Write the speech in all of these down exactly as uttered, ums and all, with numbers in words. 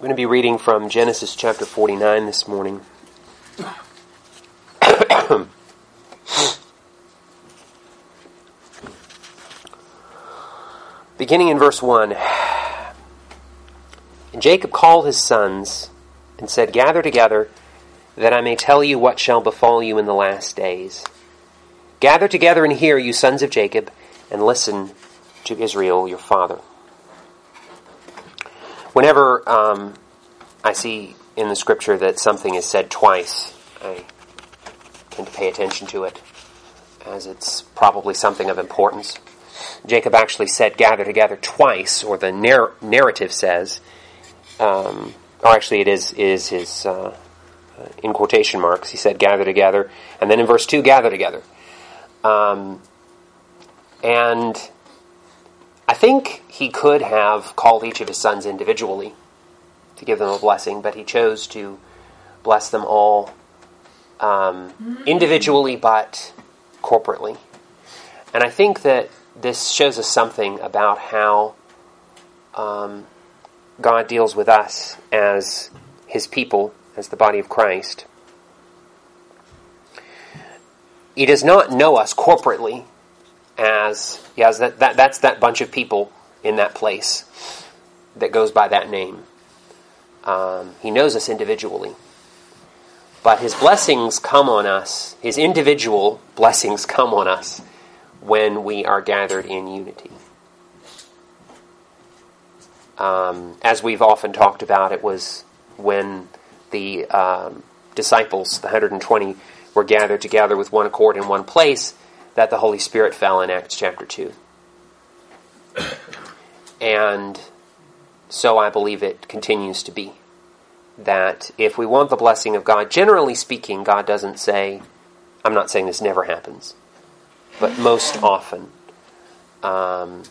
I'm going to be reading from Genesis chapter forty-nine this morning. Beginning in verse one. And Jacob called his sons and said, "Gather together, that I may tell you what shall befall you in the last days. Gather together and hear, you sons of Jacob, and listen to Israel your father." Whenever um, I see in the scripture that something is said twice, I tend to pay attention to it, as it's probably something of importance. Jacob actually said gather together twice, or the narr- narrative says, um, or actually it is, is his, uh, in quotation marks, he said gather together, and then in verse two, gather together. Um, and I think he could have called each of his sons individually to give them a blessing, but he chose to bless them all um, individually but corporately. And I think that this shows us something about how um, God deals with us as his people, as the body of Christ. He does not know us corporately as, yes, that, that that's that bunch of people in that place that goes by that name. Um, he knows us individually. But his blessings come on us, his individual blessings come on us when we are gathered in unity. Um, as we've often talked about, it was when the um, disciples, the one hundred twenty, were gathered together with one accord in one place, that the Holy Spirit fell in Acts chapter two. And so I believe it continues to be. That if we want the blessing of God, generally speaking, God doesn't say, I'm not saying this never happens, but most often, um,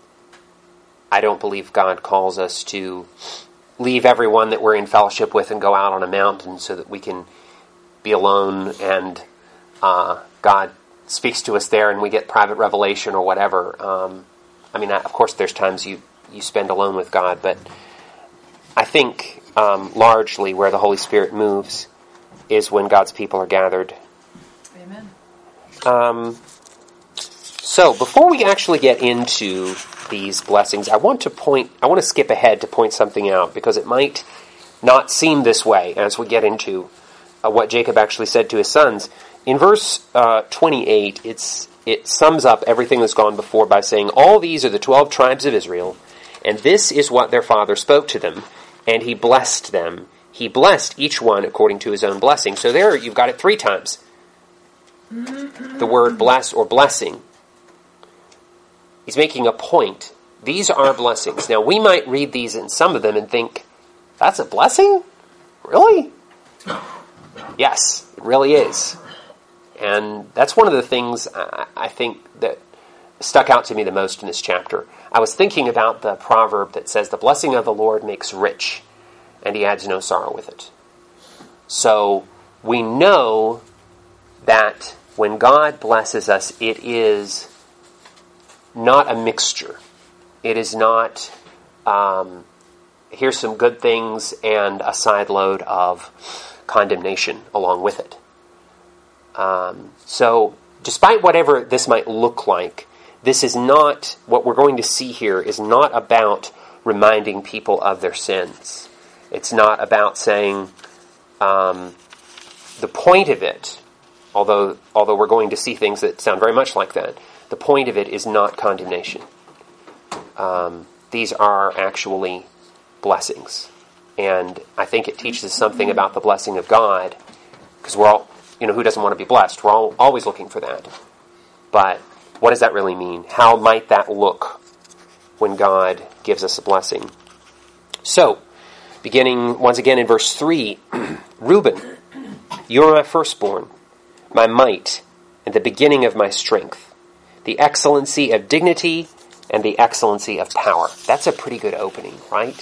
I don't believe God calls us to leave everyone that we're in fellowship with and go out on a mountain so that we can be alone and uh, God speaks to us there and we get private revelation or whatever. Um, I mean, of course, there's times you, you spend alone with God, but I think um, largely where the Holy Spirit moves is when God's people are gathered. Amen. Um, so, before we actually get into these blessings, I want to point, I want to skip ahead to point something out, because it might not seem this way as we get into uh, what Jacob actually said to his sons. In verse uh, twenty-eight, it's it sums up everything that's gone before by saying, all these are the twelve tribes of Israel, and this is what their father spoke to them, and he blessed them. He blessed each one according to his own blessing. So there you've got it three times. The word bless or blessing. He's making a point. These are blessings. Now we might read these in some of them and think, that's a blessing? Really? Yes, it really is. And that's one of the things I, I think that stuck out to me the most in this chapter. I was thinking about the proverb that says, the blessing of the Lord makes rich, and he adds no sorrow with it. So we know that when God blesses us, it is not a mixture. It is not, um, here's some good things and a side load of condemnation along with it. Um, so, despite whatever this might look like, this is not, what we're going to see here is not about reminding people of their sins. It's not about saying, um, the point of it, although although we're going to see things that sound very much like that, the point of it is not condemnation. Um, these are actually blessings. And I think it teaches us something about the blessing of God, because we're all, you know, who doesn't want to be blessed? We're all always looking for that. But what does that really mean? How might that look when God gives us a blessing? So, beginning once again in verse three, Reuben, you are my firstborn, my might, and the beginning of my strength, the excellency of dignity and the excellency of power. That's a pretty good opening, right?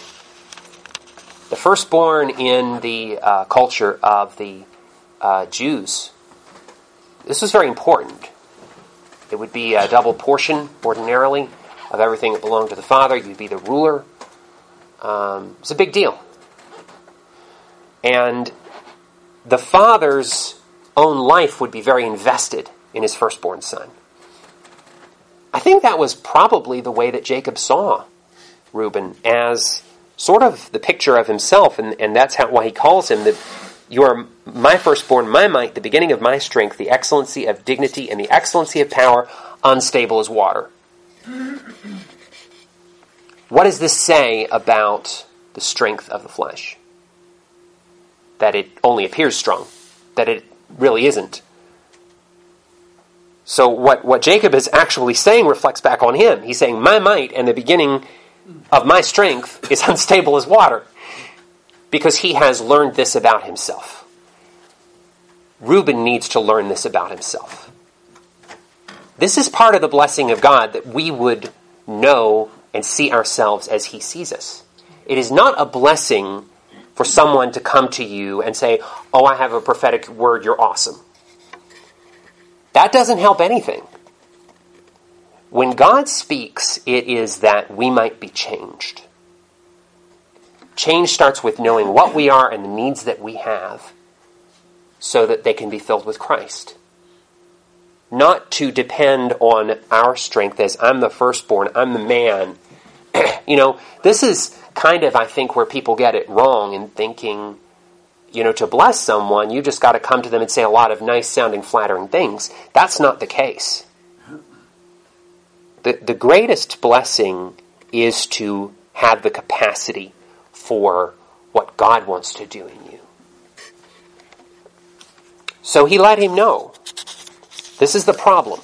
The firstborn in the uh, culture of the uh, Jews, this was very important. It would be a double portion, ordinarily, of everything that belonged to the father. You'd be the ruler. Um, it's a big deal. And the father's own life would be very invested in his firstborn son. I think that was probably the way that Jacob saw Reuben, as sort of the picture of himself, and, and that's how why he calls him the you are my firstborn, my might, the beginning of my strength, the excellency of dignity and the excellency of power, unstable as water. What does this say about the strength of the flesh? That it only appears strong, that it really isn't. So what, what Jacob is actually saying reflects back on him. He's saying, my might and the beginning of my strength is unstable as water, because he has learned this about himself. Reuben needs to learn this about himself. This is part of the blessing of God, that we would know and see ourselves as he sees us. It is not a blessing for someone to come to you and say, oh, I have a prophetic word, you're awesome. That doesn't help anything. When God speaks, it is that we might be changed. Change starts with knowing what we are and the needs that we have, so that they can be filled with Christ. Not to depend on our strength as I'm the firstborn, I'm the man. You know, this is kind of, I think, where people get it wrong in thinking, you know, to bless someone, you just got to come to them and say a lot of nice sounding, flattering things. That's not the case. The, the greatest blessing is to have the capacity for what God wants to do in you. So he let him know, this is the problem.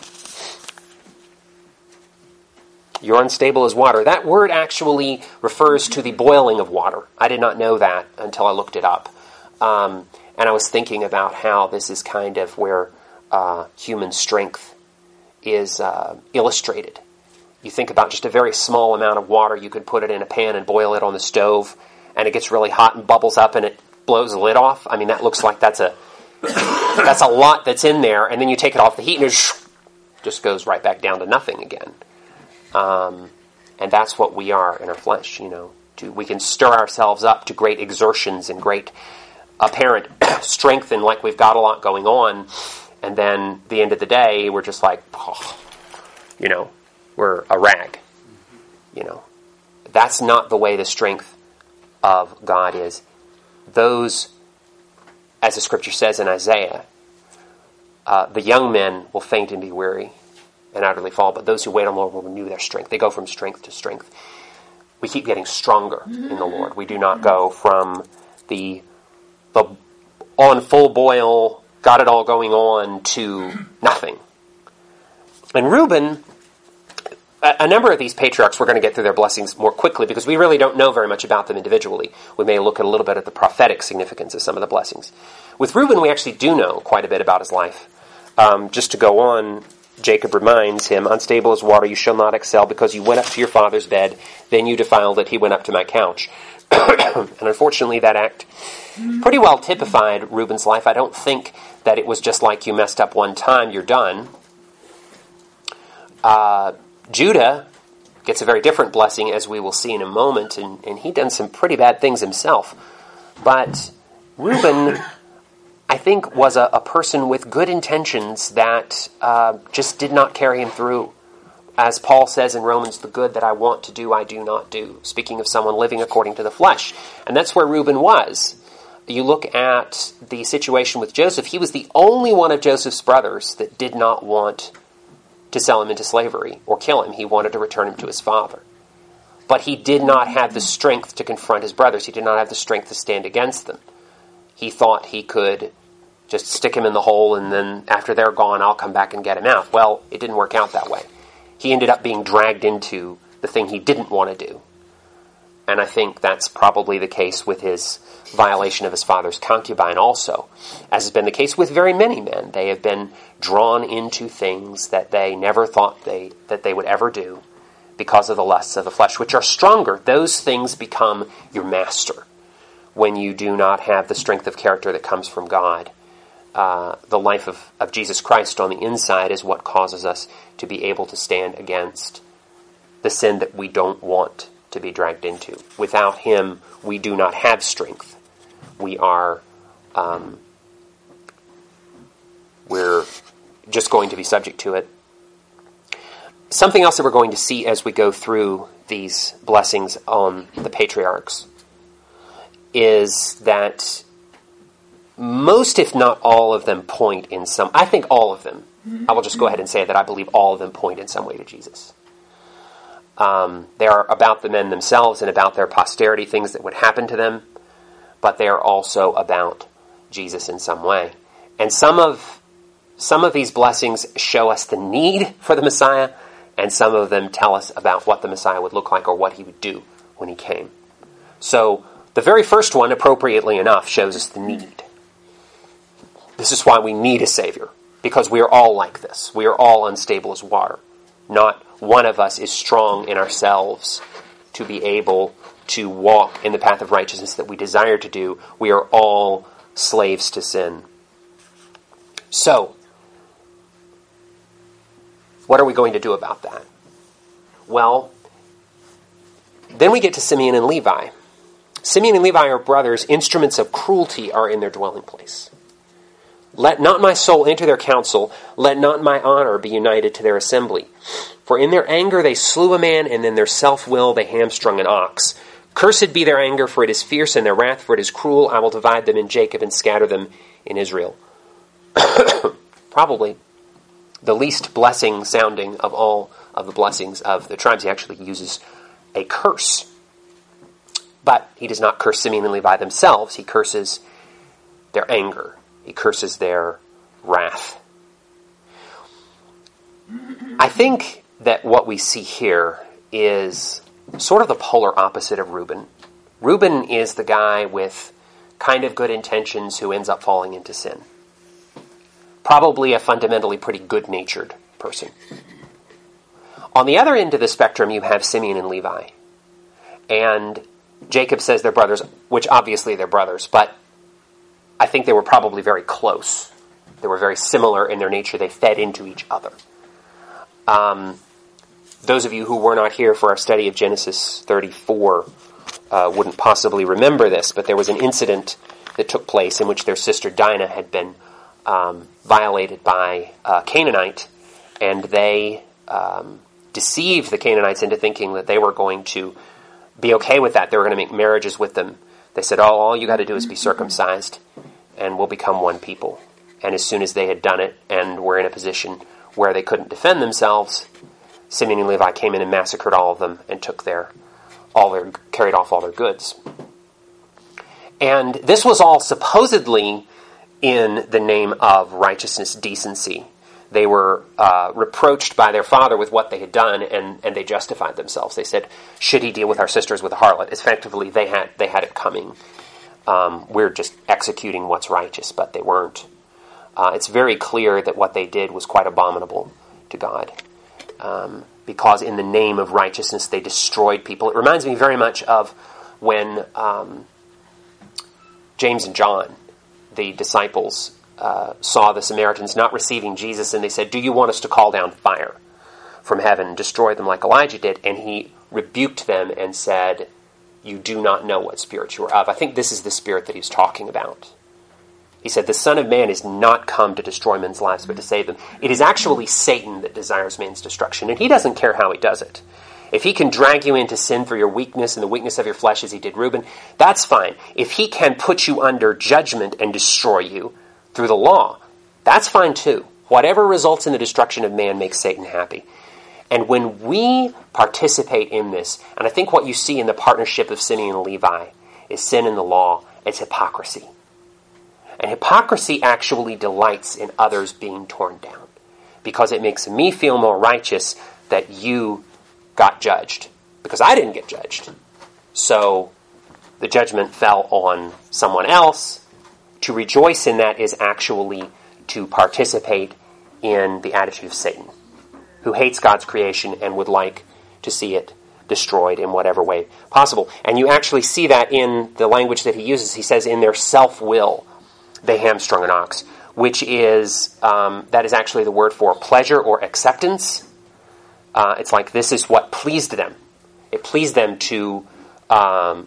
You're unstable as water. That word actually refers to the boiling of water. I did not know that until I looked it up. Um, and I was thinking about how this is kind of where uh, human strength is uh, illustrated. You think about just a very small amount of water. You could put it in a pan and boil it on the stove, and it gets really hot and bubbles up and it blows the lid off. I mean, that looks like that's a that's a lot that's in there, and then you take it off the heat and it just goes right back down to nothing again. Um, and that's what we are in our flesh, you know. To, we can stir ourselves up to great exertions and great apparent strength, and like we've got a lot going on, and then at the end of the day, we're just like, oh, you know, we're a rag. You know, that's not the way the strength of God is. Those, as the scripture says in Isaiah, uh, the young men will faint and be weary and utterly fall, but those who wait on the Lord will renew their strength. They go from strength to strength. We keep getting stronger in the Lord. We do not go from the the on full boil, got it all going on, to nothing. And Reuben, a, a number of these patriarchs, we're going to get through their blessings more quickly because we really don't know very much about them individually. We may look at a little bit at the prophetic significance of some of the blessings. With Reuben, we actually do know quite a bit about his life. Um, just to go on, Jacob reminds him, unstable as water, you shall not excel, because you went up to your father's bed, then you defiled it, he went up to my couch. And unfortunately, that act pretty well typified Reuben's life. I don't think that it was just like you messed up one time, you're done. Uh, Judah gets a very different blessing, as we will see in a moment, and, and he done some pretty bad things himself. But Reuben, I think, was a, a person with good intentions that uh, just did not carry him through. As Paul says in Romans, the good that I want to do, I do not do. Speaking of someone living according to the flesh. And that's where Reuben was. You look at the situation with Joseph, he was the only one of Joseph's brothers that did not want to sell him into slavery or kill him. He wanted to return him to his father. But he did not have the strength to confront his brothers. He did not have the strength to stand against them. He thought he could just stick him in the hole, and then after they're gone, I'll come back and get him out. Well, it didn't work out that way. He ended up being dragged into the thing he didn't want to do. And I think that's probably the case with his violation of his father's concubine also, as has been the case with very many men. They have been drawn into things that they never thought they that they would ever do because of the lusts of the flesh, which are stronger. Those things become your master when you do not have the strength of character that comes from God. Uh, the life of, of Jesus Christ on the inside is what causes us to be able to stand against the sin that we don't want to be dragged into. Without him, we do not have strength. we are um, we're just going to be subject to it. Something else that we're going to see as we go through these blessings on the patriarchs is that most, if not all of them, point in some... I think all of them. I will just go ahead and say that I believe all of them point in some way to Jesus. Um, they are about the men themselves and about their posterity, things that would happen to them, but they are also about Jesus in some way. And some of some of these blessings show us the need for the Messiah, and some of them tell us about what the Messiah would look like or what he would do when he came. So the very first one, appropriately enough, shows us the need. This is why we need a Savior, because we are all like this. We are all unstable as water. Not one of us is strong in ourselves to be able to walk in the path of righteousness that we desire to do. We are all slaves to sin. So, what are we going to do about that? Well, then we get to Simeon and Levi. Simeon and Levi are brothers. Instruments of cruelty are in their dwelling place. Let not my soul enter their council. Let not my honor be united to their assembly. For in their anger they slew a man, and in their self-will they hamstrung an ox. Cursed be their anger, for it is fierce, and their wrath, for it is cruel. I will divide them in Jacob and scatter them in Israel. Probably the least blessing sounding of all of the blessings of the tribes. He actually uses a curse. But he does not curse Simeon and Levi themselves. He curses their anger. He curses their wrath. I think that what we see here is sort of the polar opposite of Reuben. Reuben is the guy with kind of good intentions who ends up falling into sin. Probably a fundamentally pretty good-natured person. On the other end of the spectrum, you have Simeon and Levi. And Jacob says they're brothers, which obviously they're brothers, but I think they were probably very close. They were very similar in their nature. They fed into each other. Um, those of you who were not here for our study of Genesis thirty-four uh, wouldn't possibly remember this, but there was an incident that took place in which their sister Dinah had been um, violated by a Canaanite, and they um, deceived the Canaanites into thinking that they were going to be okay with that. They were going to make marriages with them. They said, oh, all you got to do is be circumcised, and we'll become one people. And as soon as they had done it and were in a position where they couldn't defend themselves, Simeon and Levi came in and massacred all of them and took their, all their, carried off all their goods. And this was all supposedly in the name of righteousness, decency. They were uh, reproached by their father with what they had done, and, and they justified themselves. They said, should he deal with our sisters with a harlot? Effectively, they had they had it coming. Um, we're just executing what's righteous, but they weren't. Uh, it's very clear that what they did was quite abominable to God. Um, because in the name of righteousness, they destroyed people. It reminds me very much of when um, James and John, the disciples, Uh, saw the Samaritans not receiving Jesus, and they said, do you want us to call down fire from heaven and destroy them like Elijah did? And he rebuked them and said, you do not know what spirit you are of. I think this is the spirit that he's talking about. He said, the Son of Man is not come to destroy men's lives, but to save them. It is actually Satan that desires man's destruction, and he doesn't care how he does it. If he can drag you into sin through your weakness and the weakness of your flesh as he did Reuben, that's fine. If he can put you under judgment and destroy you through the law, that's fine too. Whatever results in the destruction of man makes Satan happy. And when we participate in this, and I think what you see in the partnership of Simeon and Levi is sin in the law, it's hypocrisy. And hypocrisy actually delights in others being torn down, because it makes me feel more righteous that you got judged, because I didn't get judged. So the judgment fell on someone else. To rejoice in that is actually to participate in the attitude of Satan, who hates God's creation and would like to see it destroyed in whatever way possible. And you actually see that in the language that he uses. He says, in their self-will, they hamstrung an ox, which is, um, that is actually the word for pleasure or acceptance. Uh, it's like this is what pleased them. It pleased them to um,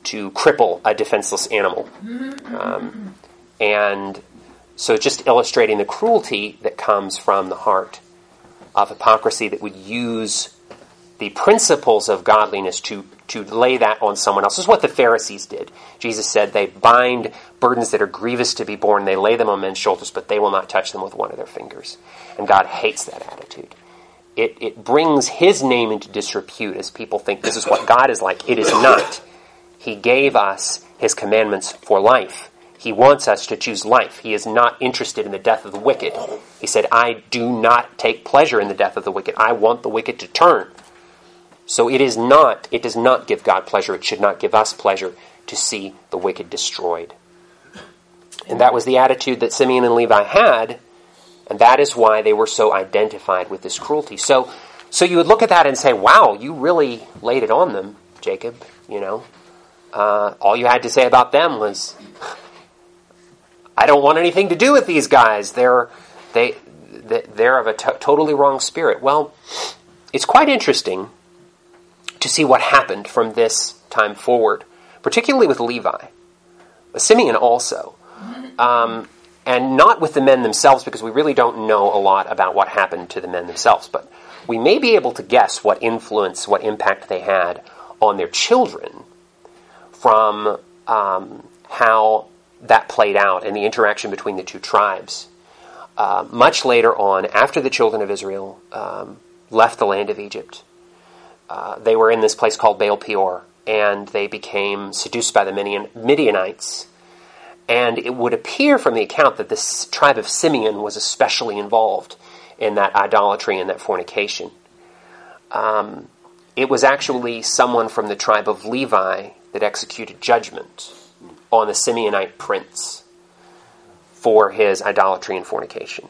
to cripple a defenseless animal. Um, and so just illustrating the cruelty that comes from the heart of hypocrisy that would use the principles of godliness to, to lay that on someone else. This is what the Pharisees did. Jesus said they bind burdens that are grievous to be borne. They lay them on men's shoulders, but they will not touch them with one of their fingers. And God hates that attitude. It, it brings his name into disrepute as people think this is what God is like. It is not. He gave us his commandments for life. He wants us to choose life. He is not interested in the death of the wicked. He said, I do not take pleasure in the death of the wicked. I want the wicked to turn. So it is not, it does not give God pleasure. It should not give us pleasure to see the wicked destroyed. And that was the attitude that Simeon and Levi had, and that is why they were so identified with this cruelty. So, so you would look at that and say, wow, you really laid it on them, Jacob, you know. Uh, all you had to say about them was, I don't want anything to do with these guys. They're, they, they're of a t- totally wrong spirit. Well, it's quite interesting to see what happened from this time forward, particularly with Levi, Simeon also, um, and not with the men themselves, because we really don't know a lot about what happened to the men themselves, but we may be able to guess what influence, what impact they had on their children from um, how that played out and the interaction between the two tribes. Uh, much later on, after the children of Israel um, left the land of Egypt, Uh, they were in this place called Baal Peor, and they became seduced by the Midian, Midianites. And it would appear from the account that this tribe of Simeon was especially involved in that idolatry and that fornication. Um, it was actually someone from the tribe of Levi that executed judgment on the Simeonite prince for his idolatry and fornication.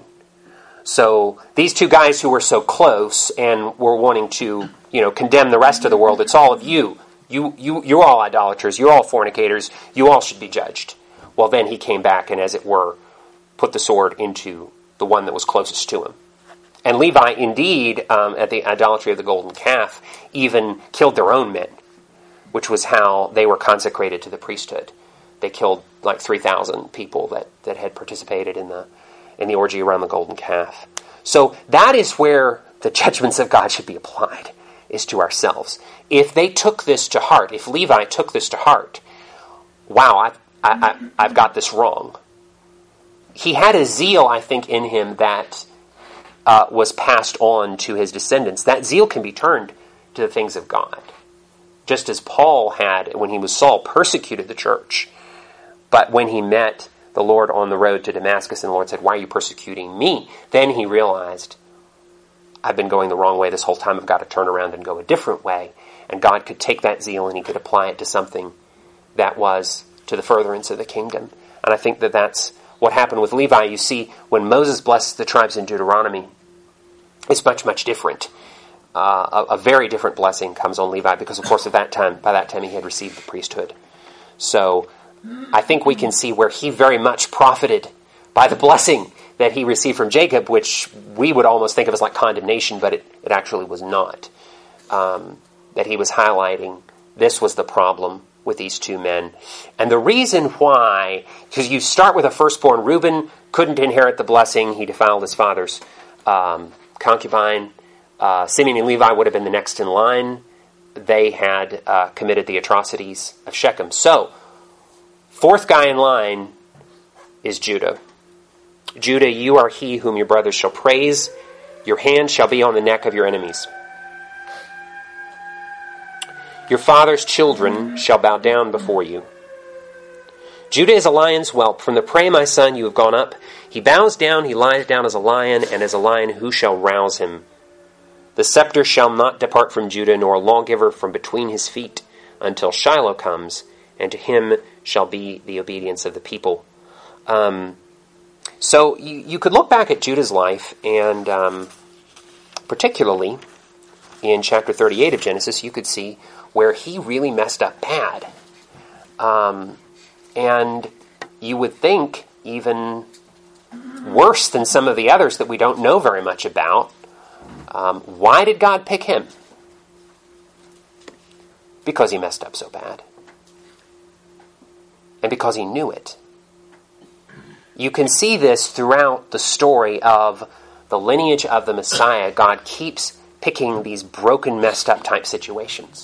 So these two guys who were so close and were wanting to, you know, condemn the rest of the world, it's all of you. You, you, you're all idolaters. You're all fornicators. You all should be judged. Well, then he came back and, as it were, put the sword into the one that was closest to him. And Levi, indeed, um, at the idolatry of the golden calf, even killed their own men, which was how they were consecrated to the priesthood. They killed like three thousand people that, that had participated in the in the orgy around the golden calf. So that is where the judgments of God should be applied, is to ourselves. If they took this to heart, if Levi took this to heart, wow, I've, I, I, I've got this wrong. He had a zeal, I think, in him that uh, was passed on to his descendants. That zeal can be turned to the things of God. Just as Paul had, when he was Saul, persecuted the church. But when he met the Lord on the road to Damascus, and the Lord said, why are you persecuting me? Then he realized, I've been going the wrong way this whole time. I've got to turn around and go a different way. And God could take that zeal and he could apply it to something that was to the furtherance of the kingdom. And I think that that's what happened with Levi. You see, when Moses blessed the tribes in Deuteronomy, it's much, much different. Uh, a, a very different blessing comes on Levi because, of course, at that time, by that time he had received the priesthood. So I think we can see where he very much profited by the blessing that he received from Jacob, which we would almost think of as like condemnation, but it, it actually was not. Um, that he was highlighting this was the problem with these two men. And the reason why, because you start with a firstborn. Reuben couldn't inherit the blessing. He defiled his father's um, concubine. Uh, Simeon and Levi would have been the next in line. They had uh, committed the atrocities of Shechem. So, fourth guy in line is Judah. Judah, you are he whom your brothers shall praise. Your hand shall be on the neck of your enemies. Your father's children shall bow down before you. Judah is a lion's whelp. From the prey, my son, you have gone up. He bows down, he lies down as a lion, and as a lion, who shall rouse him? The scepter shall not depart from Judah, nor a lawgiver from between his feet, until Shiloh comes, and to him shall be the obedience of the people. Um, so you, you could look back at Judah's life, and um, particularly in chapter thirty-eight of Genesis, you could see where he really messed up bad. Um, and you would think even worse than some of the others that we don't know very much about. Um, why did God pick him? Because he messed up so bad. and because he knew it. You can see this throughout the story of the lineage of the Messiah. God keeps picking these broken, messed up type situations.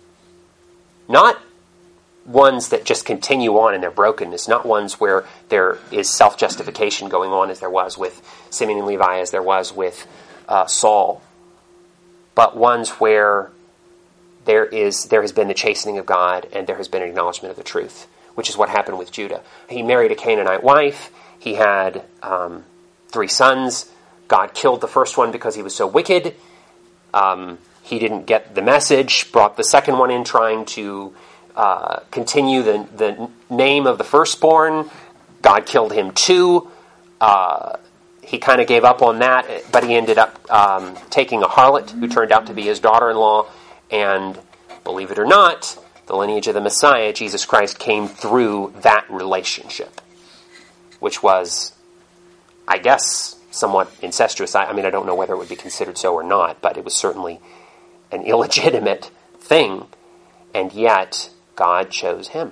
Not ones that just continue on in their brokenness, not ones where there is self-justification going on as there was with Simeon and Levi, as there was with uh, Saul, but ones where there is there has been the chastening of God and there has been an acknowledgement of the truth, which is what happened with Judah. He married a Canaanite wife. He had um, three sons. God killed the first one because he was so wicked. Um, he didn't get the message, brought the second one in trying to uh, continue the, the name of the firstborn. God killed him too. Uh, he kind of gave up on that, but he ended up um, taking a harlot who turned out to be his daughter-in-law. And believe it or not, the lineage of the Messiah, Jesus Christ, came through that relationship, which was, I guess, somewhat incestuous. I, I mean, I don't know whether it would be considered so or not, but it was certainly an illegitimate thing, and yet God chose him.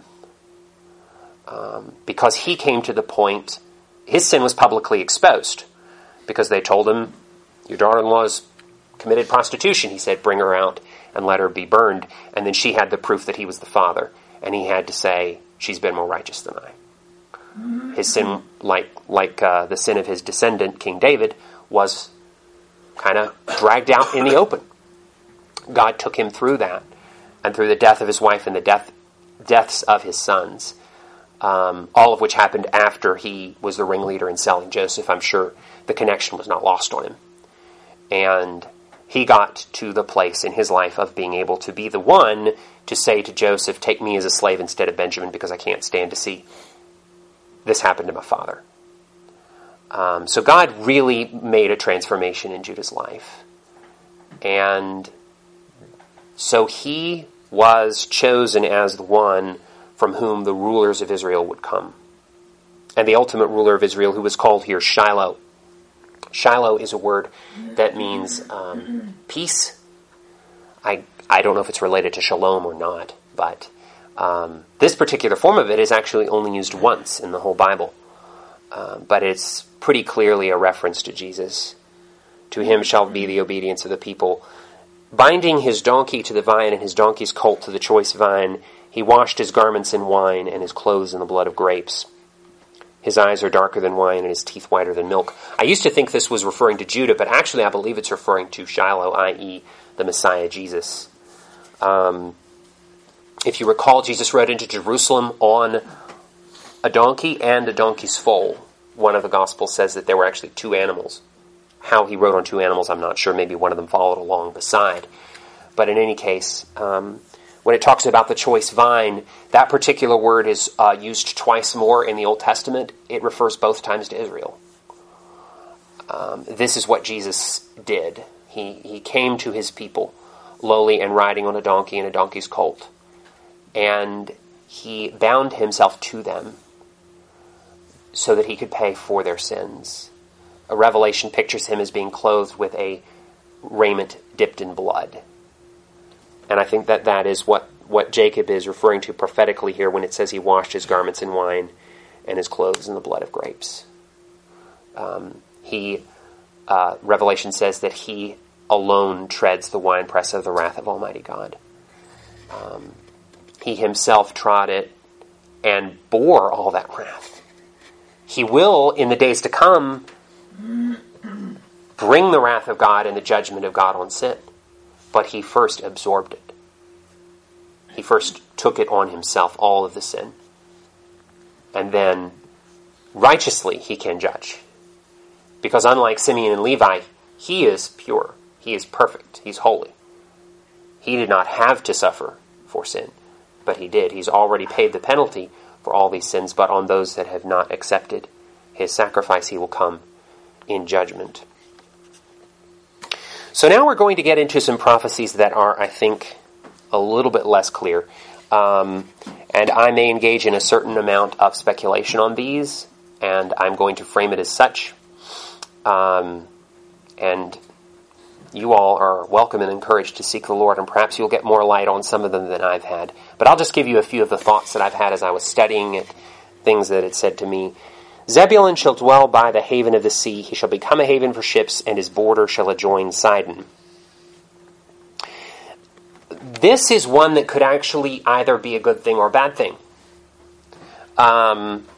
Um, because he came to the point, his sin was publicly exposed, because they told him, your daughter-in-law's committed prostitution. He said, bring her out and let her be burned. And then she had the proof that he was the father, and he had to say, she's been more righteous than I. His sin, like like uh, the sin of his descendant, King David, was kind of dragged out in the open. God took him through that, and through the death of his wife and the death deaths of his sons, um, all of which happened after he was the ringleader in selling Joseph. I'm sure the connection was not lost on him. And he got to the place in his life of being able to be the one to say to Joseph, take me as a slave instead of Benjamin, because I can't stand to see this happen to my father. Um, so God really made a transformation in Judah's life. And so he was chosen as the one from whom the rulers of Israel would come. And the ultimate ruler of Israel, who was called here Shiloh. Shiloh is a word that means um, peace. I I don't know if it's related to shalom or not, but um, this particular form of it is actually only used once in the whole Bible. Uh, but it's pretty clearly a reference to Jesus. To him shall be the obedience of the people. Binding his donkey to the vine and his donkey's colt to the choice vine, he washed his garments in wine and his clothes in the blood of grapes. His eyes are darker than wine and his teeth whiter than milk. I used to think this was referring to Judah, but actually I believe it's referring to Shiloh, that is the Messiah, Jesus. Um, if you recall, Jesus rode into Jerusalem on a donkey and a donkey's foal. One of the Gospels says that there were actually two animals. How he rode on two animals, I'm not sure. Maybe one of them followed along beside. But in any case, um, when it talks about the choice vine, that particular word is uh, used twice more in the Old Testament. It refers both times to Israel. Um, this is what Jesus did. He, he came to his people lowly and riding on a donkey and a donkey's colt. And he bound himself to them so that he could pay for their sins. A Revelation pictures him as being clothed with a raiment dipped in blood. And I think that that is what, what Jacob is referring to prophetically here when it says he washed his garments in wine and his clothes in the blood of grapes. Um, he, uh, Revelation says that he alone treads the winepress of the wrath of Almighty God. Um, he himself trod it and bore all that wrath. He will, in the days to come, bring the wrath of God and the judgment of God on sin. But he first absorbed it. He first took it on himself, all of the sin. And then, righteously, he can judge. Because unlike Simeon and Levi, he is pure. He is perfect. He's holy. He did not have to suffer for sin, but he did. He's already paid the penalty for all these sins, but on those that have not accepted his sacrifice, he will come in judgment. So now we're going to get into some prophecies that are, I think, a little bit less clear. Um, and I may engage in a certain amount of speculation on these, and I'm going to frame it as such. Um, and you all are welcome and encouraged to seek the Lord, and perhaps you'll get more light on some of them than I've had. But I'll just give you a few of the thoughts that I've had as I was studying it, things that it said to me. Zebulun shall dwell by the haven of the sea. He shall become a haven for ships, and his border shall adjoin Sidon. This is one that could actually either be a good thing or a bad thing. Um,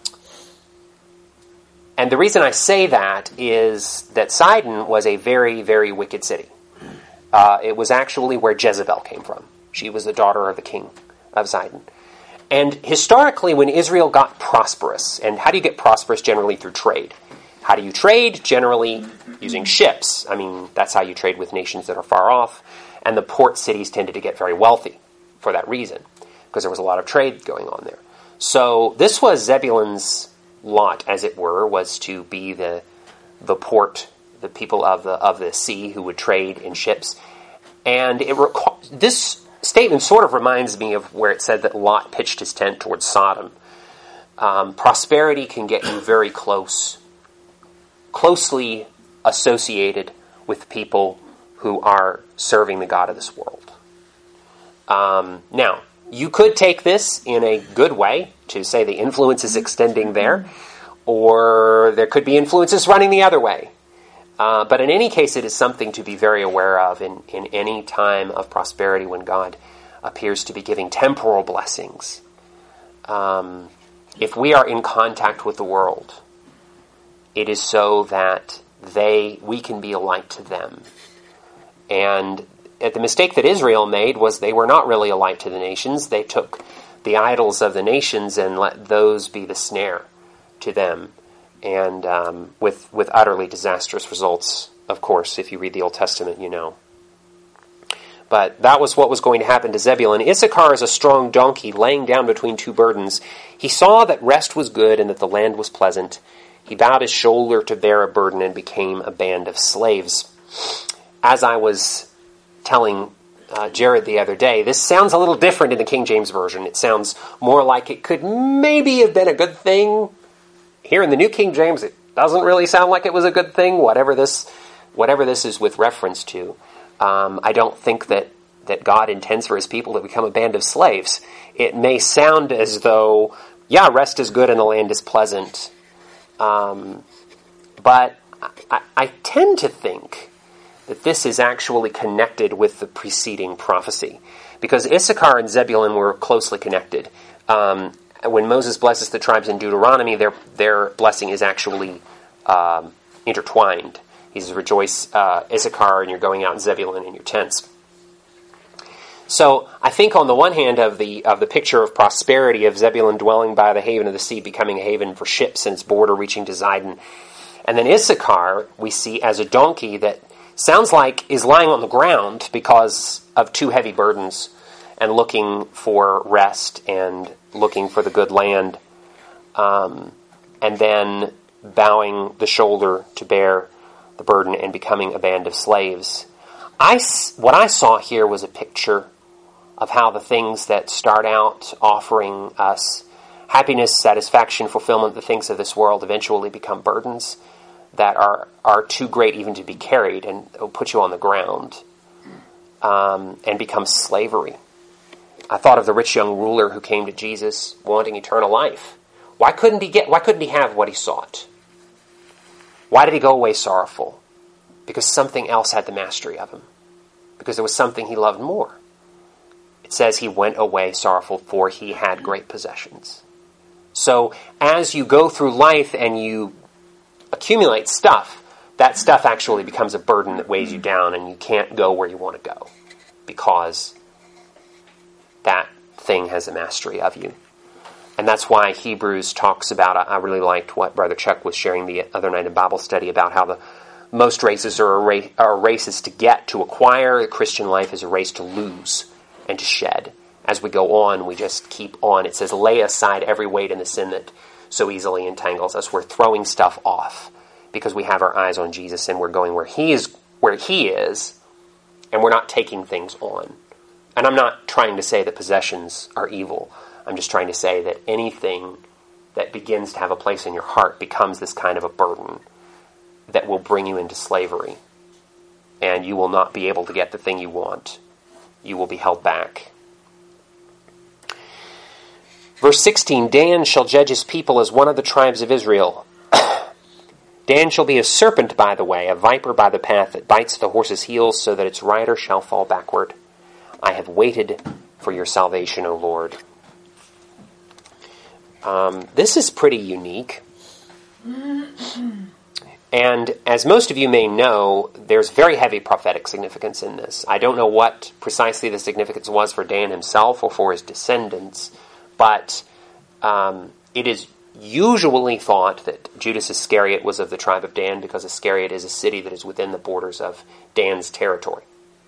and the reason I say that is that Sidon was a very, very wicked city. Uh, it was actually where Jezebel came from. She was the daughter of the king of Sidon. And historically, when Israel got prosperous, and how do you get prosperous? Generally through trade. How do you trade? Generally using ships. I mean, that's how you trade with nations that are far off. And the port cities tended to get very wealthy for that reason, because there was a lot of trade going on there. So this was Zebulun's lot, as it were, was to be the the port, the people of the of the sea who would trade in ships. And it reco- this statement sort of reminds me of where it said that Lot pitched his tent towards Sodom. Um, prosperity can get you very close, closely associated with people who are serving the God of this world. Um, now, you could take this in a good way to say the influence is extending there, or there could be influences running the other way. Uh, but in any case, it is something to be very aware of in, in any time of prosperity when God appears to be giving temporal blessings. Um, if we are in contact with the world, it is so that they we can be a light to them. And the mistake that Israel made was they were not really a light to the nations. They took the idols of the nations and let those be the snare to them. And um, with with utterly disastrous results, of course, if you read the Old Testament, you know. But that was what was going to happen to Zebulun. Issachar is a strong donkey laying down between two burdens. He saw that rest was good and that the land was pleasant. He bowed his shoulder to bear a burden and became a band of slaves. As I was telling uh, Jared the other day, this sounds a little different in the King James Version. It sounds more like it could maybe have been a good thing. Here in the New King James, it doesn't really sound like it was a good thing, whatever this whatever this is with reference to. Um, I don't think that, that God intends for his people to become a band of slaves. It may sound as though, yeah, rest is good and the land is pleasant. Um, but I, I tend to think that this is actually connected with the preceding prophecy, because Issachar and Zebulun were closely connected. Um, when Moses blesses the tribes in Deuteronomy, their their blessing is actually um, intertwined. He says, "Rejoice, uh, Issachar, and you're going out in Zebulun in your tents." So I think on the one hand of the of the picture of prosperity of Zebulun dwelling by the haven of the sea, becoming a haven for ships and its border reaching to Zidon, and then Issachar we see as a donkey that sounds like is lying on the ground because of two heavy burdens and looking for rest and looking for the good land, um, and then bowing the shoulder to bear the burden and becoming a band of slaves. I, what I saw here was a picture of how the things that start out offering us happiness, satisfaction, fulfillment, the things of this world eventually become burdens that are, are too great even to be carried and will put you on the ground um, and become slavery. I thought of the rich young ruler who came to Jesus wanting eternal life. Why couldn't he get? Why couldn't he have what he sought? Why did he go away sorrowful? Because something else had the mastery of him. Because there was something he loved more. It says he went away sorrowful, for he had great possessions. So as you go through life and you accumulate stuff, that stuff actually becomes a burden that weighs you down, and you can't go where you want to go because that thing has a mastery of you. And that's why Hebrews talks about, I really liked what Brother Chuck was sharing the other night in Bible study about how the most races are, a ra- are races to get, to acquire. The Christian life is a race to lose and to shed. As we go on, we just keep on. It says, lay aside every weight and the sin that so easily entangles us. We're throwing stuff off because we have our eyes on Jesus and we're going where He is, where He is, and we're not taking things on. And I'm not trying to say that possessions are evil. I'm just trying to say that anything that begins to have a place in your heart becomes this kind of a burden that will bring you into slavery. and you will not be able to get the thing you want. You will be held back. Verse sixteen, Dan shall judge his people as one of the tribes of Israel. Dan shall be a serpent by the way, a viper by the path that bites the horse's heels so that its rider shall fall backward. I have waited for your salvation, O Lord. Um, this is pretty unique. And as most of you may know, there's very heavy prophetic significance in this. I don't know what precisely the significance was for Dan himself or for his descendants, but um, it is usually thought that Judas Iscariot was of the tribe of Dan because Iscariot is a city that is within the borders of Dan's territory.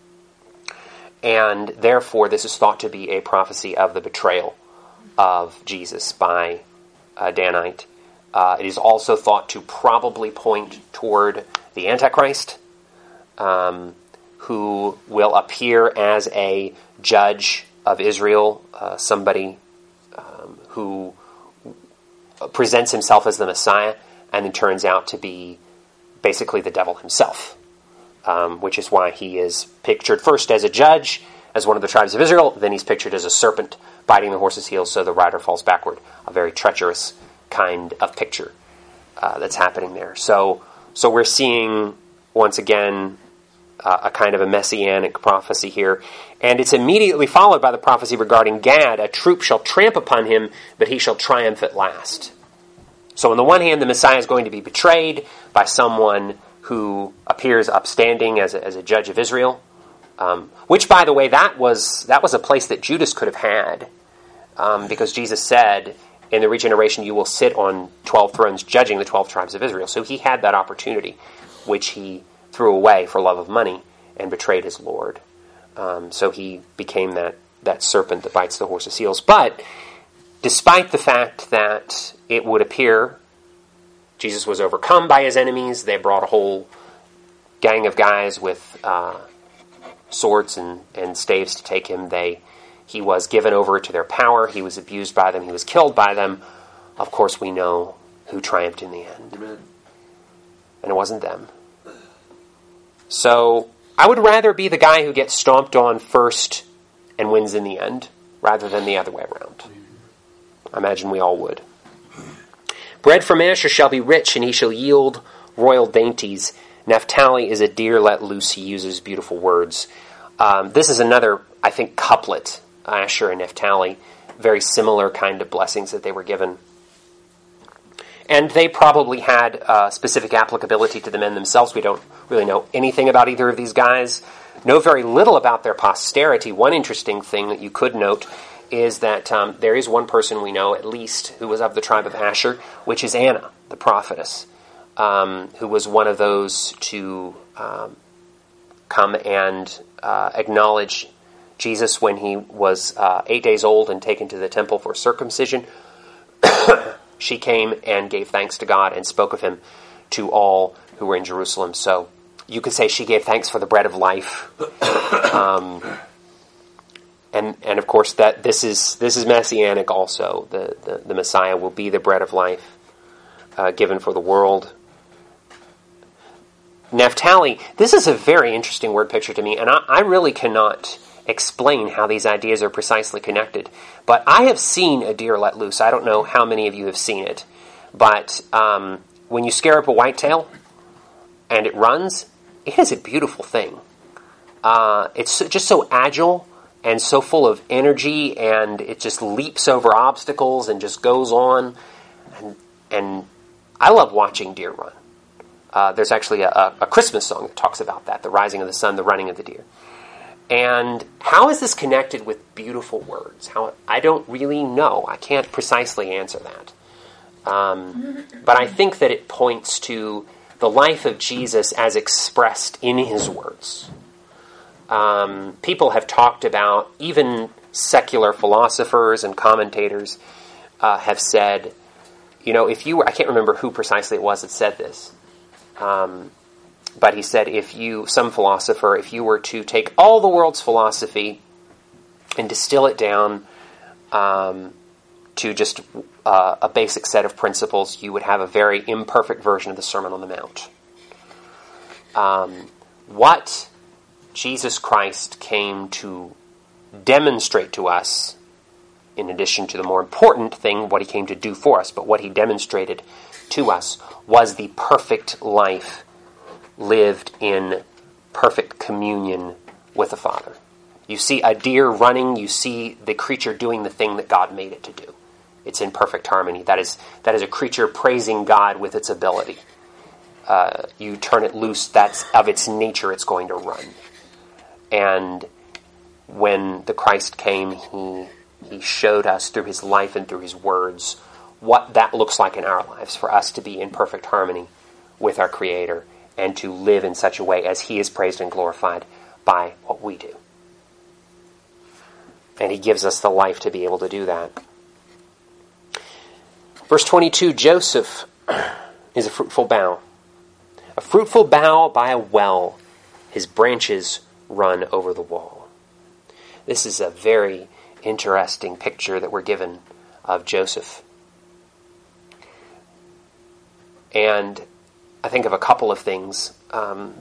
And therefore, this is thought to be a prophecy of the betrayal of Jesus by a Danite. Uh, it is also thought to probably point toward the Antichrist, um, who will appear as a judge of Israel, uh, somebody um, who presents himself as the Messiah and then turns out to be basically the devil himself, um, which is why he is pictured first as a judge, as one of the tribes of Israel, then he's pictured as a serpent biting the horse's heels so the rider falls backward. A very treacherous kind of picture uh, that's happening there. So, so we're seeing, once again, uh, a kind of a messianic prophecy here. And it's immediately followed by the prophecy regarding Gad. A troop shall tramp upon him, but he shall triumph at last. So on the one hand, the Messiah is going to be betrayed by someone who appears upstanding as a, as a judge of Israel. Um, which, by the way, that was that was a place that Judas could have had. Um, because Jesus said, in the regeneration you will sit on twelve thrones judging the twelve tribes of Israel. So he had that opportunity, which he threw away for love of money and betrayed his Lord. Um, so he became that, that serpent that bites the horse's heels. But despite the fact that it would appear Jesus was overcome by his enemies, they brought a whole gang of guys with uh, swords and, and staves to take him. They He was given over to their power. He was abused by them. He was killed by them. Of course, we know who triumphed in the end. Amen. And it wasn't them. So I would rather be the guy who gets stomped on first and wins in the end, rather than the other way around. I imagine we all would. Bread from Asher shall be rich, and he shall yield royal dainties. Naphtali is a deer let loose. He uses beautiful words. Um, this is another, I think, couplet. Asher and Naphtali, very similar kind of blessings that they were given. And they probably had uh, specific applicability to the men themselves. We don't really know anything about either of these guys. Know very little about their posterity. One interesting thing that you could note is that um, there is one person we know, at least, who was of the tribe of Asher, which is Anna, the prophetess, um, who was one of those to um, come and uh, acknowledge Jesus when he was uh, eight days old and taken to the temple for circumcision. She came and gave thanks to God and spoke of him to all who were in Jerusalem. So you could say she gave thanks for the bread of life. Um, and and of course that this is this is messianic also. The, the, the Messiah will be the bread of life uh, given for the world. Naphtali, this is a very interesting word picture to me, and I, I really cannot explain how these ideas are precisely connected. But I have seen a deer let loose. I don't know how many of you have seen it. But um, when you scare up a whitetail and it runs, it is a beautiful thing. Uh, it's just so agile and so full of energy, and it just leaps over obstacles and just goes on. And, and I love watching deer run. Uh, there's actually a, a Christmas song that talks about that, the rising of the sun, the running of the deer. And how is this connected with beautiful words? How I don't really know. I can't precisely answer that. Um, but I think that it points to the life of Jesus as expressed in his words. Um, people have talked about, even secular philosophers and commentators uh, have said, you know, if you were, I can't remember who precisely it was that said this, um, but he said, if you, some philosopher, if you were to take all the world's philosophy and distill it down um, to just uh, a basic set of principles, you would have a very imperfect version of the Sermon on the Mount. Um, what Jesus Christ came to demonstrate to us, in addition to the more important thing, what he came to do for us, but what he demonstrated to us was the perfect life lived in perfect communion with the Father. You see a deer running, you see the creature doing the thing that God made it to do. It's in perfect harmony. That is that is a creature praising God with its ability. Uh, you turn it loose, that's of its nature, it's going to run. And when the Christ came, he he showed us through his life and through his words what that looks like in our lives, for us to be in perfect harmony with our Creator and to live in such a way as he is praised and glorified by what we do. And he gives us the life to be able to do that. Verse twenty-two, Joseph is a fruitful bough. A fruitful bough by a well, his branches run over the wall. This is a very interesting picture that we're given of Joseph. And I think of a couple of things. Um,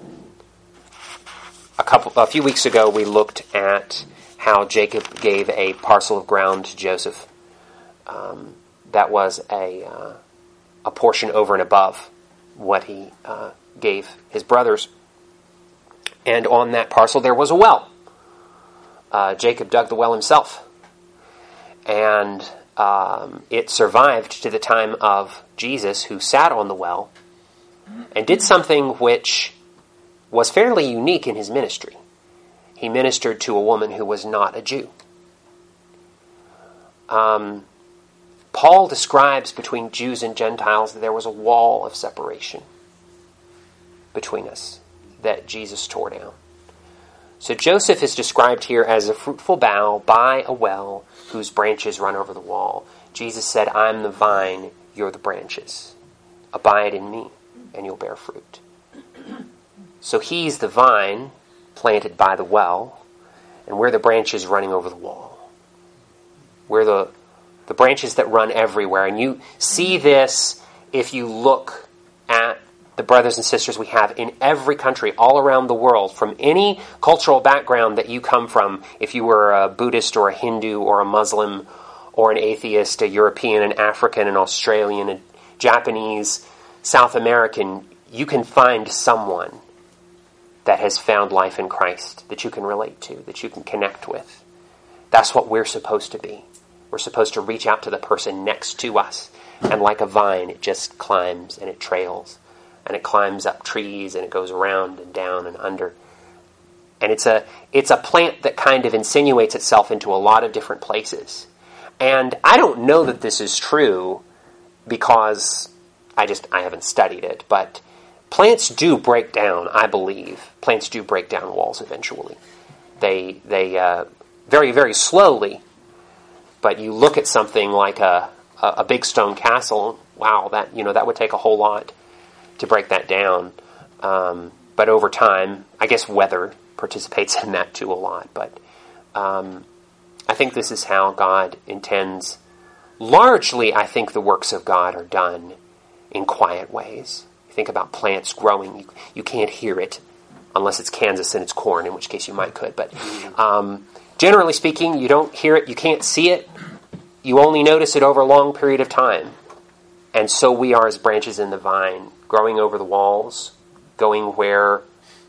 a couple, a few weeks ago, we looked at how Jacob gave a parcel of ground to Joseph. Um, that was a uh, a portion over and above what he uh, gave his brothers. And on that parcel there was a well. Uh, Jacob dug the well himself. And um, it survived to the time of Jesus, who sat on the well and did something which was fairly unique in his ministry. He ministered to a woman who was not a Jew. Um, Paul describes between Jews and Gentiles that there was a wall of separation between us that Jesus tore down. So Joseph is described here as a fruitful bough by a well whose branches run over the wall. Jesus said, I'm the vine, you're the branches. Abide in me, and you'll bear fruit. So he's the vine planted by the well, and we're the branches running over the wall. We're the, the branches that run everywhere. And you see this if you look at the brothers and sisters we have in every country, all around the world, from any cultural background that you come from, if you were a Buddhist or a Hindu or a Muslim or an atheist, a European, an African, an Australian, a Japanese, South American, you can find someone that has found life in Christ that you can relate to, that you can connect with. That's what we're supposed to be. We're supposed to reach out to the person next to us, and like a vine, it just climbs and it trails. And it climbs up trees, and it goes around and down and under. And it's a it's a plant that kind of insinuates itself into a lot of different places. And I don't know that this is true because I just I haven't studied it. But plants do break down, I believe. Plants do break down walls eventually. They they uh, very very slowly. But you look at something like a a, a big stone castle. Wow, that you know that would take a whole lot to break that down. Um, but over time, I guess weather participates in that too a lot. But um, I think this is how God intends. Largely, I think the works of God are done in quiet ways. You think about plants growing. You, you can't hear it unless it's Kansas and it's corn, in which case you might could. But um, generally speaking, you don't hear it. You can't see it. You only notice it over a long period of time. And so we are as branches in the vine, growing over the walls, going where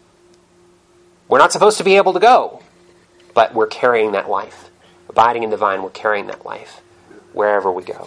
we're not supposed to be able to go, but we're carrying that life. Abiding in the vine, we're carrying that life wherever we go.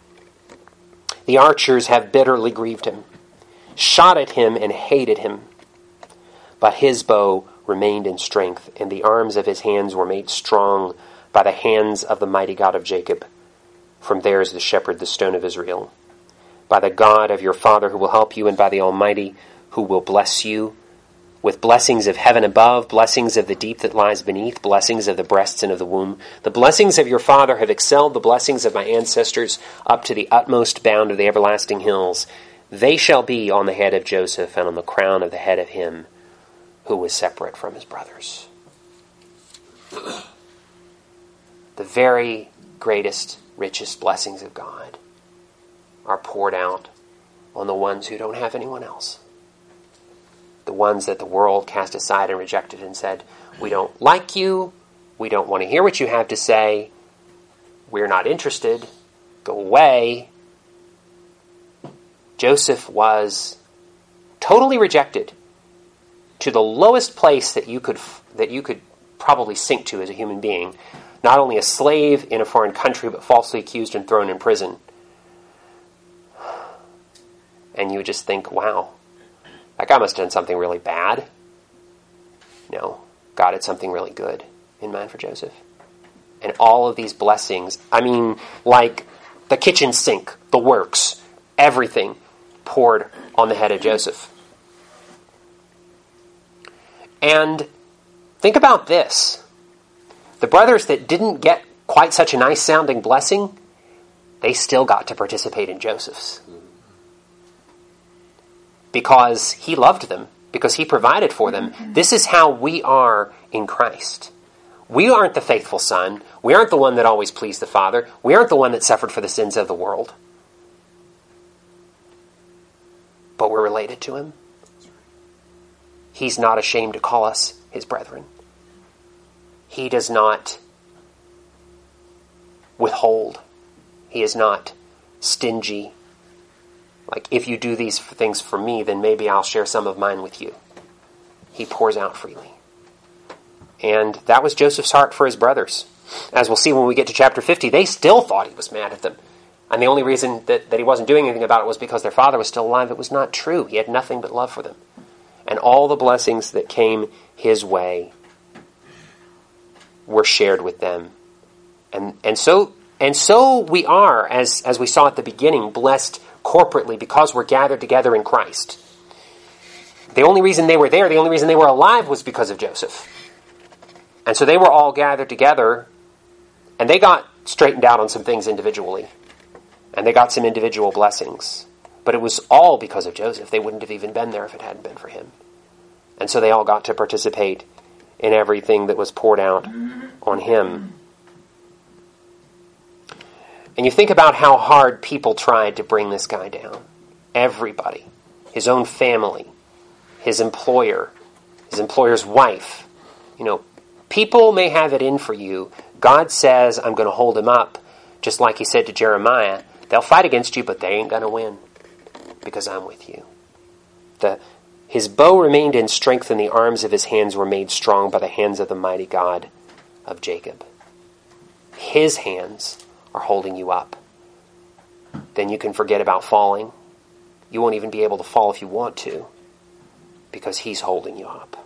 The archers have bitterly grieved him, shot at him and hated him, but his bow remained in strength, and the arms of his hands were made strong by the hands of the mighty God of Jacob. From there is the shepherd, the stone of Israel. By the God of your father who will help you, and by the Almighty who will bless you, with blessings of heaven above, blessings of the deep that lies beneath, blessings of the breasts and of the womb. The blessings of your father have excelled the blessings of my ancestors up to the utmost bound of the everlasting hills. They shall be on the head of Joseph and on the crown of the head of him who was separate from his brothers. The very greatest, richest blessings of God are poured out on the ones who don't have anyone else. The ones that the world cast aside and rejected and said, we don't like you, we don't want to hear what you have to say, we're not interested, go away. Joseph was totally rejected to the lowest place that you could that you could probably sink to as a human being. Not only a slave in a foreign country, but falsely accused and thrown in prison. And you would just think, wow, that guy must have done something really bad. No, God had something really good in mind for Joseph. And all of these blessings, I mean, like the kitchen sink, the works, everything poured on the head of Joseph. And think about this. The brothers that didn't get quite such a nice sounding blessing, they still got to participate in Joseph's. Because he loved them, because he provided for them. This is how we are in Christ. We aren't the faithful son. We aren't the one that always pleased the Father. We aren't the one that suffered for the sins of the world. But we're related to him. He's not ashamed to call us his brethren. He does not withhold. He is not stingy. Like, if you do these things for me, then maybe I'll share some of mine with you. He pours out freely. And that was Joseph's heart for his brothers. As we'll see when we get to chapter fifty, they still thought he was mad at them. And the only reason that, that he wasn't doing anything about it was because their father was still alive. It was not true. He had nothing but love for them. And all the blessings that came his way were shared with them. And and so and so we are, as, as we saw at the beginning, blessed corporately because we're gathered together in Christ. The only reason they were there, the only reason they were alive was because of Joseph. And so they were all gathered together, and they got straightened out on some things individually. And they got some individual blessings. But it was all because of Joseph. They wouldn't have even been there if it hadn't been for him. And so they all got to participate in everything that was poured out on him. And you think about how hard people tried to bring this guy down. Everybody. His own family. His employer. His employer's wife. You know, people may have it in for you. God says, I'm going to hold him up. Just like he said to Jeremiah, they'll fight against you, but they ain't going to win. Because I'm with you. The His bow remained in strength, and the arms of his hands were made strong by the hands of the mighty God of Jacob. His hands are holding you up. Then you can forget about falling. You won't even be able to fall if you want to, because he's holding you up.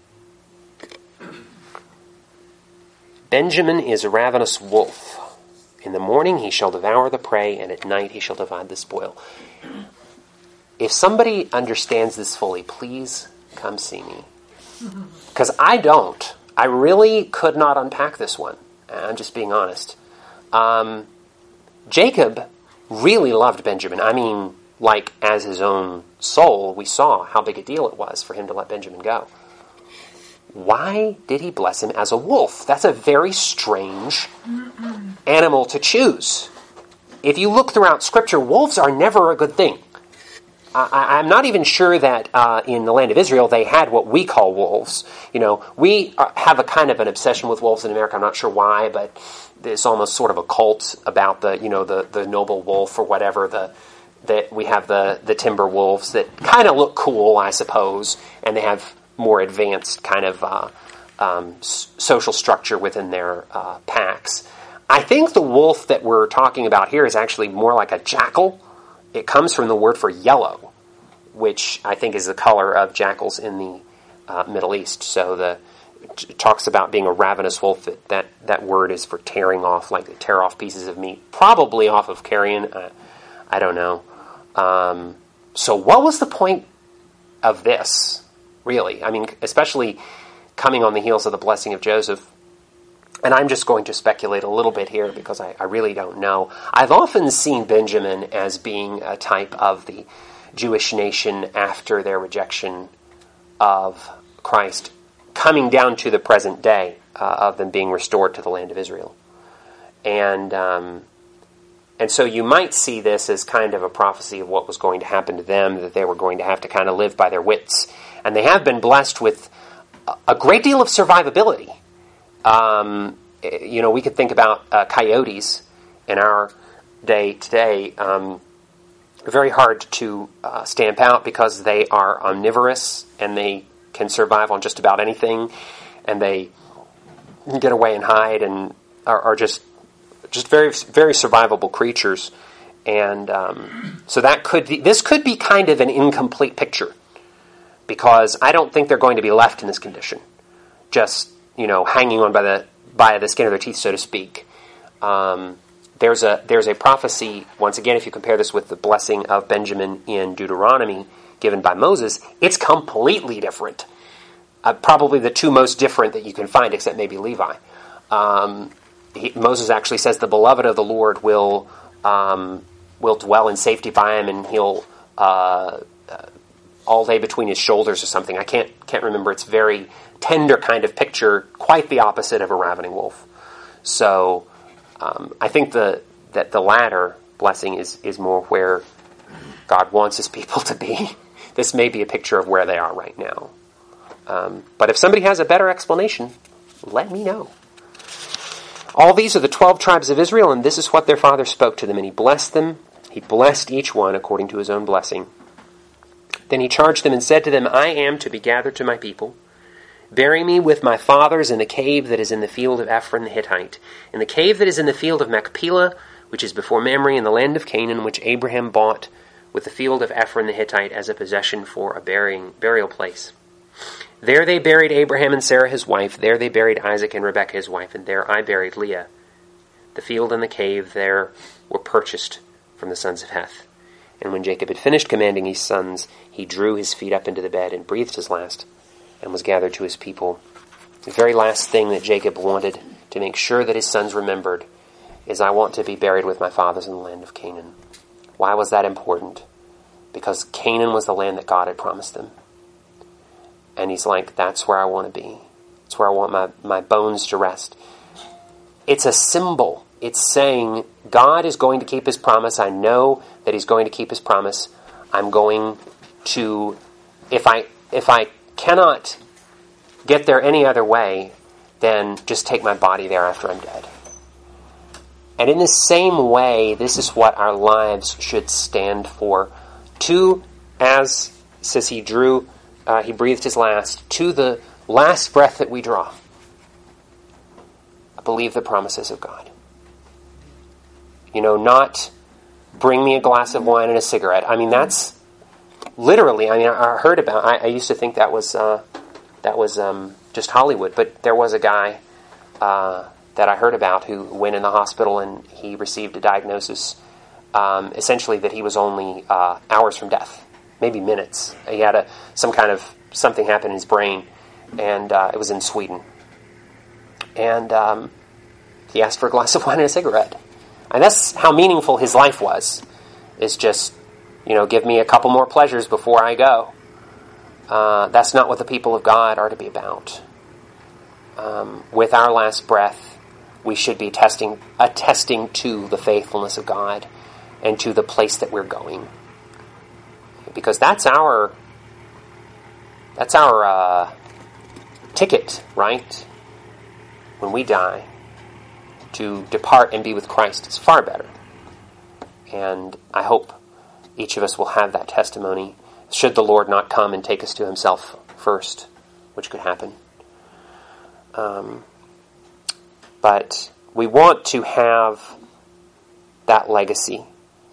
Benjamin is a ravenous wolf. In the morning he shall devour the prey, and at night he shall divide the spoil. If somebody understands this fully, please come see me. Because I don't. I really could not unpack this one. I'm just being honest. Um, Jacob really loved Benjamin. I mean, like as his own soul, we saw how big a deal it was for him to let Benjamin go. Why did he bless him as a wolf? That's a very strange animal to choose. If you look throughout Scripture, wolves are never a good thing. I, I'm not even sure that uh, in the land of Israel they had what we call wolves. You know, we are, have a kind of an obsession with wolves in America. I'm not sure why, but there's almost sort of a cult about the, you know, the, the noble wolf or whatever. The that we have the the timber wolves that kind of look cool, I suppose, and they have more advanced kind of uh, um, s- social structure within their uh, packs. I think the wolf that we're talking about here is actually more like a jackal. It comes from the word for yellow, which I think is the color of jackals in the uh, Middle East. So the it talks about being a ravenous wolf. That, that that word is for tearing off, like tear off pieces of meat, probably off of carrion. Uh, I don't know. Um, so what was the point of this, really? I mean, especially coming on the heels of the blessing of Joseph. And I'm just going to speculate a little bit here because I, I really don't know. I've often seen Benjamin as being a type of the Jewish nation after their rejection of Christ, coming down to the present day uh, of them being restored to the land of Israel. And um, and so you might see this as kind of a prophecy of what was going to happen to them, that they were going to have to kind of live by their wits And they have been blessed with a great deal of survivability. Um, you know, we could think about uh, coyotes in our day today. Um, very hard to uh, stamp out because they are omnivorous and they can survive on just about anything, and they can get away and hide and are, are just just very very survivable creatures. And um, so that could be, this could be kind of an incomplete picture, because I don't think they're going to be left in this condition, just, you know, hanging on by the by the skin of their teeth, so to speak. Um, there's a there's a prophecy, once again, if you compare this with the blessing of Benjamin in Deuteronomy given by Moses, it's completely different. Uh, probably the two most different that you can find, except maybe Levi. Um, he, Moses actually says the beloved of the Lord will um, will dwell in safety by him, and he'll uh, uh, all day between his shoulders or something. I can't can't remember. It's very tender kind of picture, quite the opposite of a ravening wolf. So um, I think the that the latter blessing is is more where God wants his people to be. This may be a picture of where they are right now. Um, but if somebody has a better explanation, let me know. All these are the twelve tribes of Israel, and this is what their father spoke to them. And he blessed them. He blessed each one according to his own blessing. Then he charged them and said to them, I am to be gathered to my people. Bury me with my fathers in the cave that is in the field of Ephron the Hittite, in the cave that is in the field of Machpelah, which is before Mamre, in the land of Canaan, which Abraham bought with the field of Ephron the Hittite as a possession for a burying burial place. There they buried Abraham and Sarah his wife. There they buried Isaac and Rebekah his wife. And there I buried Leah. The field and the cave there were purchased from the sons of Heth. And when Jacob had finished commanding his sons, he drew his feet up into the bed and breathed his last and was gathered to his people. The very last thing that Jacob wanted to make sure that his sons remembered is, I want to be buried with my fathers in the land of Canaan. Why was that important? Because Canaan was the land that God had promised them. And he's like, that's where I want to be. It's where I want my, my bones to rest. It's a symbol. It's saying, God is going to keep his promise. I know that he's going to keep his promise. I'm going to, if I if I cannot get there any other way, then just take my body there after I'm dead. And in the same way, this is what our lives should stand for. To, as says he drew, uh, he breathed his last, to the last breath that we draw, I believe the promises of God. You know, not bring me a glass of wine and a cigarette. I mean, that's literally, I mean, I, I heard about, I, I used to think that was, uh, that was um, just Hollywood, but there was a guy uh, that I heard about who went in the hospital and he received a diagnosis, um, essentially that he was only uh, hours from death, maybe minutes. He had a some kind of, something happened in his brain, and uh, it was in Sweden. And um, he asked for a glass of wine and a cigarette. And that's how meaningful his life was, is just, you know, give me a couple more pleasures before I go. Uh, that's not what the people of God are to be about. Um, with our last breath, we should be testing, attesting to the faithfulness of God and to the place that we're going, because that's our that's our uh, ticket, right? When we die, to depart and be with Christ is far better. And I hope each of us will have that testimony, should the Lord not come and take us to himself first, which could happen. Um, but we want to have that legacy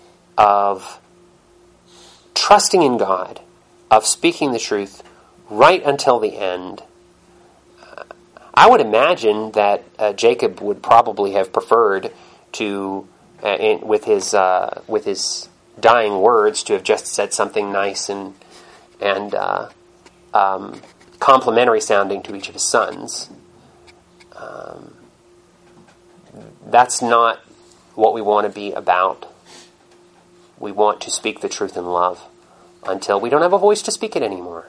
of trusting in God, of speaking the truth right until the end. Uh, I would imagine that uh, Jacob would probably have preferred to, uh, in, with his uh, with his dying words, to have just said something nice and and uh, um, complimentary sounding to each of his sons. Um, that's not what we want to be about. We want to speak the truth in love until we don't have a voice to speak it anymore.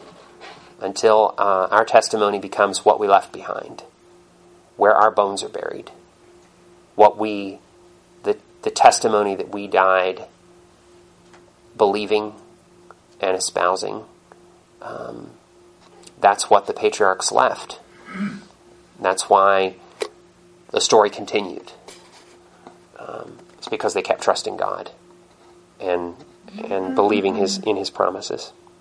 Until uh, our testimony becomes what we left behind, where our bones are buried, what we, the the testimony that we died believing and espousing, um, that's what the patriarchs left. That's why the story continued. Um, it's because they kept trusting God and and believing his in his promises.